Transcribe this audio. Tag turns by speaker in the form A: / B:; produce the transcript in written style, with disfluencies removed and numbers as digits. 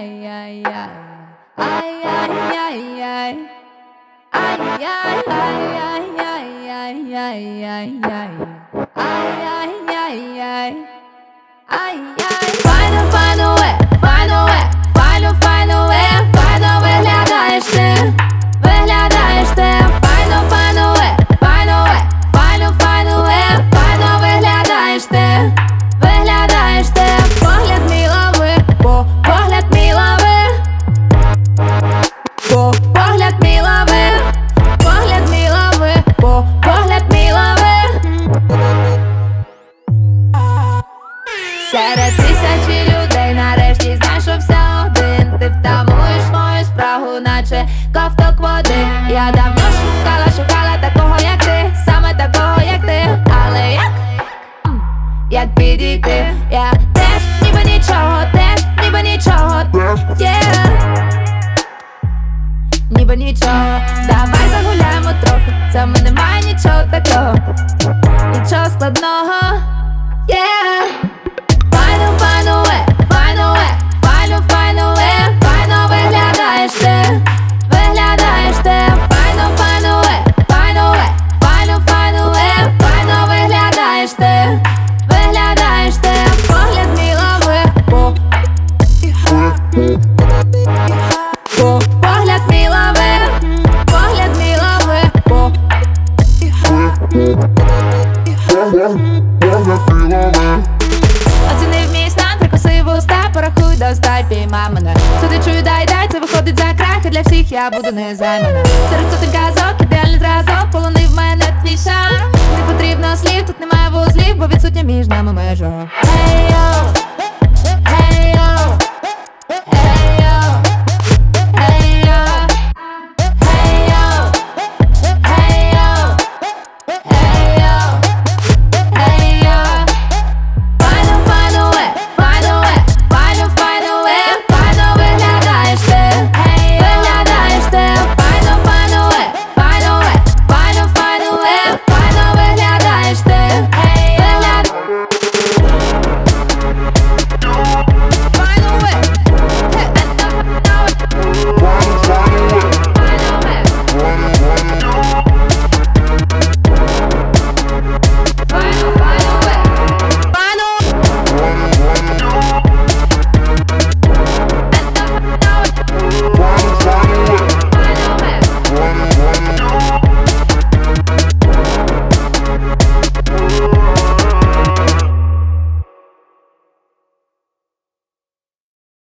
A: Серед тисячі людей нарешті знайшовся один. Ти втамуєш мою спрагу, наче ковток води. Я давно шукала такого, як ти, саме такого, як ти. Але як підійти? Я теж ніби нічого, теж ніби нічого, ніби нічого. Давай загуляємо трохи, в цьому немає нічого такого, нічого складного, Файно виглядаєш ти, файно виглядаєш ти, погляд мій лови, погляд мій лови, оцінив мій стан, прикусив уста, порахуй до 100, піймай мене. Сюди чую, дай, це виходить за крах, і для всіх я буду незаймана. Серед сотень казок, ідеальний зразок, полонив мене твій шар. Не потрібно слів, тут немає вузлів, бо відсутня між нами межа.